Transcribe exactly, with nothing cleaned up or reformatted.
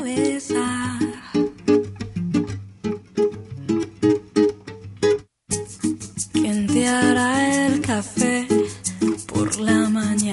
cabeza. ¿Quién te hará el café por la mañana?